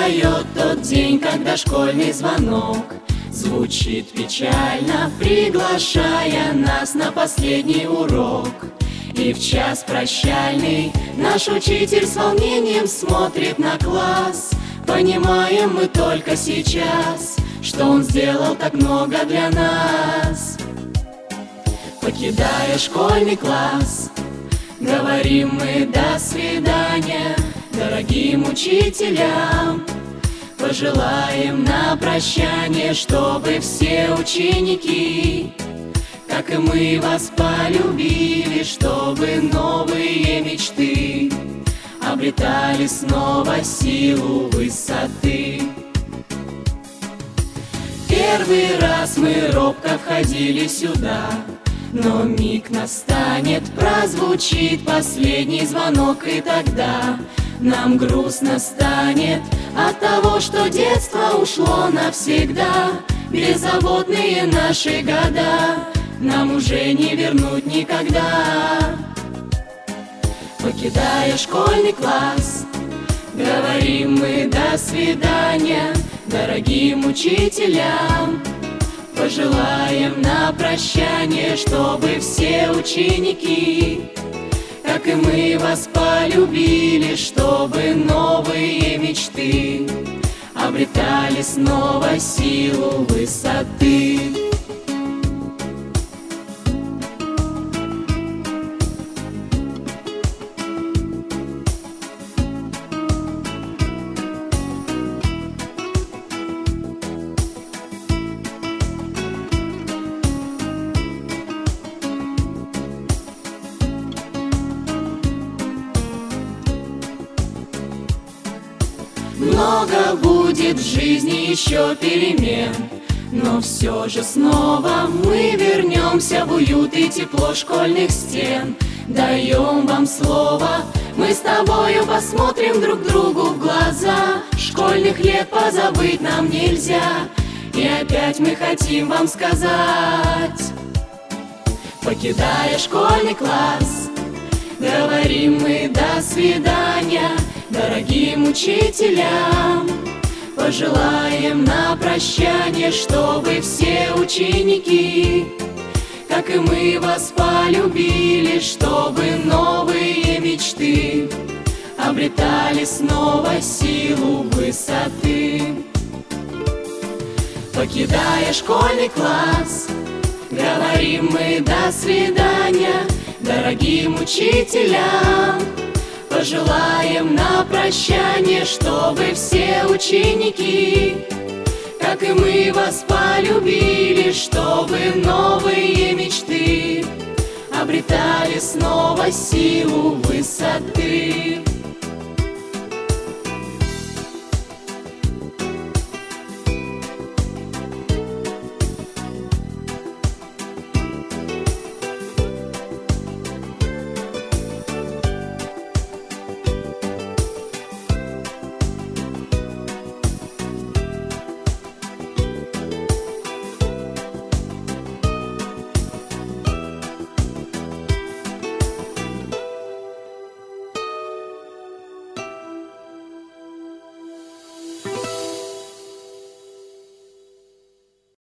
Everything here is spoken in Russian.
Настает тот день, когда школьный звонок звучит печально, приглашая нас на последний урок. И в час прощальный наш учитель с волнением смотрит на класс. Понимаем мы только сейчас, что он сделал так много для нас. Покидая школьный класс, говорим мы до свидания дорогим учителям. Пожелаем на прощание, чтобы все ученики, как и мы, вас полюбили, чтобы новые мечты обретали снова силу высоты. Первый раз мы робко входили сюда, но миг настанет, прозвучит последний звонок, и тогда нам грустно станет от того, что детство ушло навсегда. Беззаботные наши года нам уже не вернуть никогда. Покидая школьный класс, говорим мы до свидания дорогим учителям. Пожелаем на прощание, чтобы все ученики, как и мы, вас полюбили, чтобы новые мечты обретали снова силу высоты. Много будет в жизни еще перемен, но все же снова мы вернемся в уют и тепло школьных стен. Даем вам слово, мы с тобою посмотрим друг другу в глаза. Школьных лет позабыть нам нельзя, и опять мы хотим вам сказать. Покидая школьный класс, говорим мы до свидания дорогим учителям. Пожелаем на прощание, чтобы все ученики, как и мы, вас полюбили, чтобы новые мечты обретали снова силу высоты. Покидая школьный класс, говорим мы до свидания дорогим учителям. Пожелаем на прощание, чтобы все ученики, как и мы, вас полюбили, чтобы новые мечты обретали снова силу высоты.